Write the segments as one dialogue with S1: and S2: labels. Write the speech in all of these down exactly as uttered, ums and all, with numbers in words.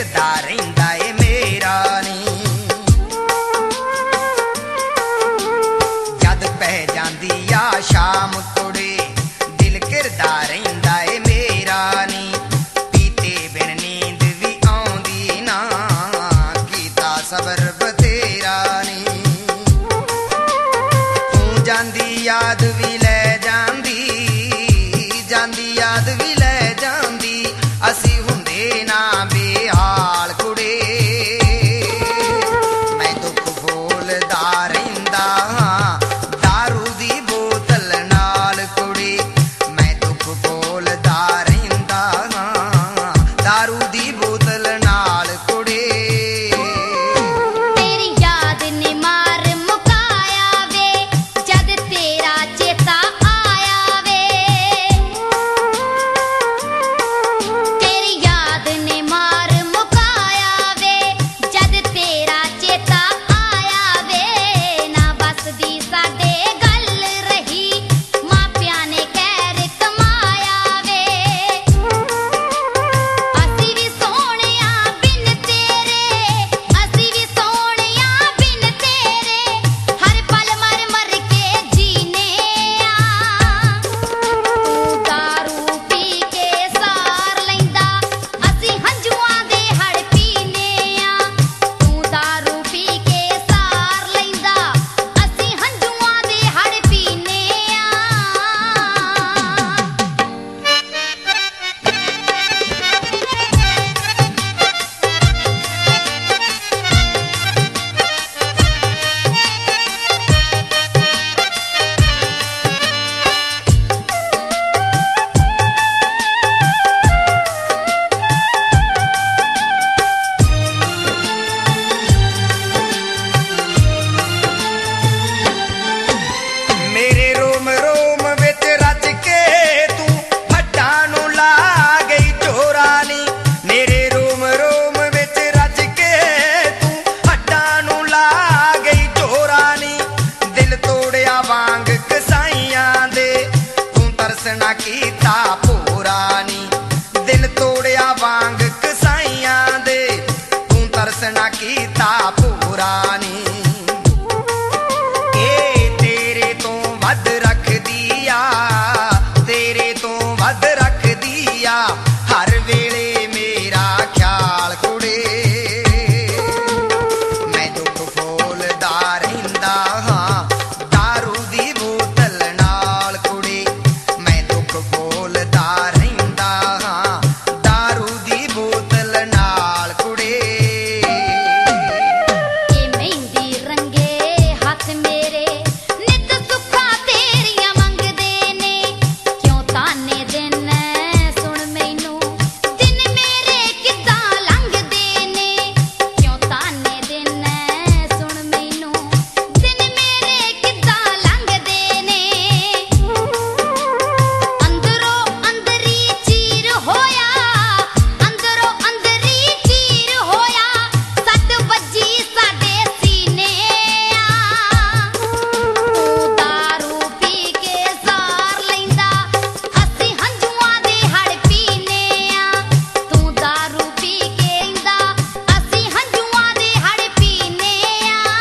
S1: घिरदा रहिंदा ए मेरा नी। जद पै जांदी आ शाम कुड़े दिल घिरदा रहिंदा ए मेरा नी। पीते बिन नींद भी आउंदी ना कीता सबर बतेरा नी। तू जांदी याद भी ले जांदी जांदी याद भी ले जांदी असी हुंदे ना बेहाल कुड़े। मैं दुख बोलदा रहिंदा दारू दी बोतल नाल कुड़े। मैं दुख बोलदा रहिंदा दारू दी बोतल नाल कुड़े।
S2: तेरी याद ने मार मुकाया वे जद तेरा चेता आया वे। तेरी याद ने मार मुकाया वे जद तेरा चेता आया वे। ना बसदी साडे गल रही मापियां ने कहर कमाया वे। असी भी सोहणिया बिन तेरे असी भी सोहणिया बिन तेरे हर पल मर मर के जीने आ। तू दारू पी के सार लैंदा असी हंजुआं दे हड़ पीने आ। तू दारू पी के सार लैंदा असी हंजुआं दे हड़ पीने आ।
S1: मेरे रोम रोम विच रच के तू हड्डां नूं ला गई चोरा नी। मेरे रोम रोम विच रच के तू हड्डां नूं ला गई चोरा नी। दिल तोड़िया वांग कसाईयां दे तू तरसना कीता पूरा नी। दिल तोड़िया वांग कसाईयां दे तू तरसना कीता पूरा नी। ए तेरे तो वध रख दिया तेरे तो वध रख दिया हर वेले मेरा ख्याल कुड़े। मैं दुख बोलदा रहिंदा दारू दी बोतल नाल कुड़े। मैं दुख बोलदा रहिंदा दारू दी बोतल नाल कुड़े।
S2: ए मेहंदी रंगे हथ मेरे नित सुखा तेरियां मंगदे ने। क्यों ताने दिन सुन मैनू दिन मेरे किद्दां लंघदे ने। क्यों ताने दिन सुन मैनू दिन मेरे किद्दां लंघदे ने। अंदरों अंदरी चीर होया अंदरों अंदरी चीर होया सद वजी साडे सीने आ। तू दारू पी के सार लैंदा असी हंजुआं दे हड़ पीने आ। तू दारू पी के लैंदा असी हंजुआं दे हड़ पीने आ।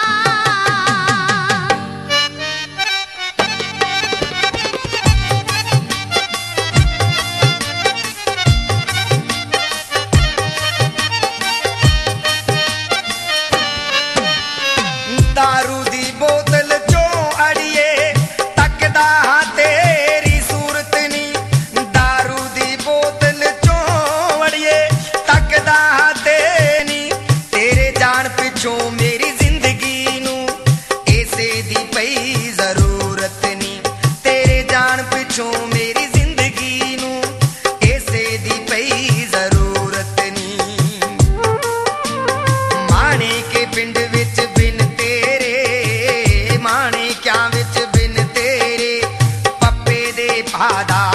S1: दारू दी बोतल चों अड़िए तकदा हां तेरी सूरत नी। दारू दी बोतल चों अड़िए तकदा हां तेरी। तेरे जान पिछों मेरी जिंदगी नूं ऐसे दी पई जरूरत नी। तेरे जान पिछों मेरी जिंदगी नूं ऐसे दी पई जरूरत नी। माणे के पिंड विच बिन तेरे माणे क्या विच बिन तेरे पप्पे दे पादा